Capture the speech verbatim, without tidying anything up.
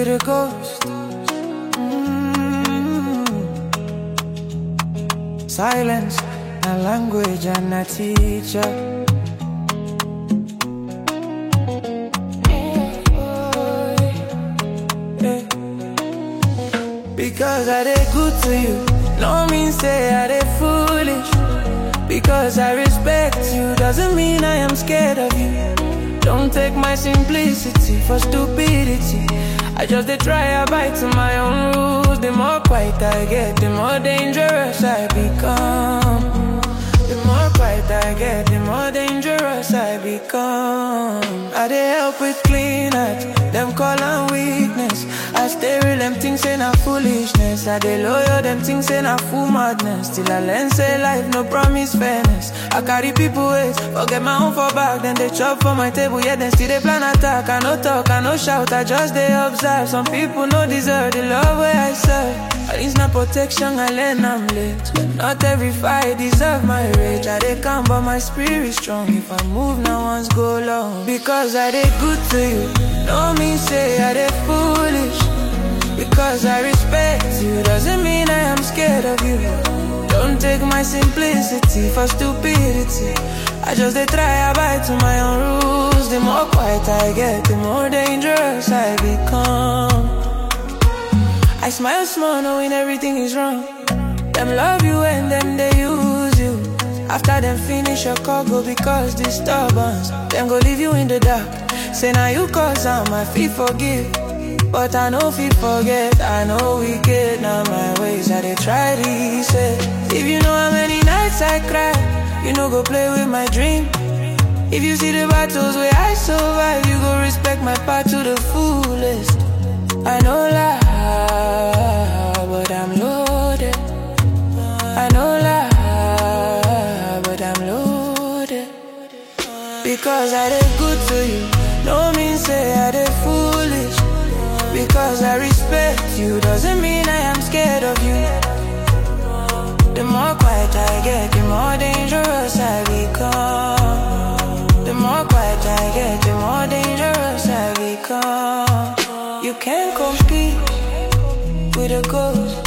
with a ghost. Mm. Silence, a language and a teacher. Because I dey good to you, no mean say I dey foolish. Because I respect you, doesn't mean I am scared of you. Don't take my simplicity for stupidity. I just dey try abide to my own rules. The more quiet I get, the more dangerous I become. The more quiet I get, the more dangerous I become. I dey help with clean heart, them call am weakness. I stay real, them things say na foolishness. I dey loyal, them things say na full madness. Till I learn say life no promise fairness. I carry people ways, forget my own for back. Then they chop for my table, yeah, then still they plan attack. I no talk, I no shout, I just dey observe. Some people no deserve the love where I serve. At least na protection, I learn I'm late. Not every fight deserve my rage. I dey calm but my spirit strong. If I move now once go long. Because I dey good to you, no mean say I dey foolish. Because I respect you, doesn't mean I am scared of you. Don't take my simplicity for stupidity. I just dey try abide to my own rules. The more quiet I get, the more dangerous I become. I smile small knowing everything is wrong. Them love you and them they use you. After them finish your cargo because disturbance, them go leave you in the dark. Say now you cause I'm my feet forgive, but I know feet forget. I know we get now my ways. I they try to say, if you know how many nights I cry, you know go play with my dream. If you see the battles where I survive, you go respect my part to the fullest. I know lie, but I'm loaded. I know lie, but I'm loaded. Because I did good to you, no mean say I did foolish. Because I respect you, doesn't mean I am scared of you. The more quiet I get, the more dangerous I become. The more quiet I get, the more dangerous I become. You can't compete with a ghost.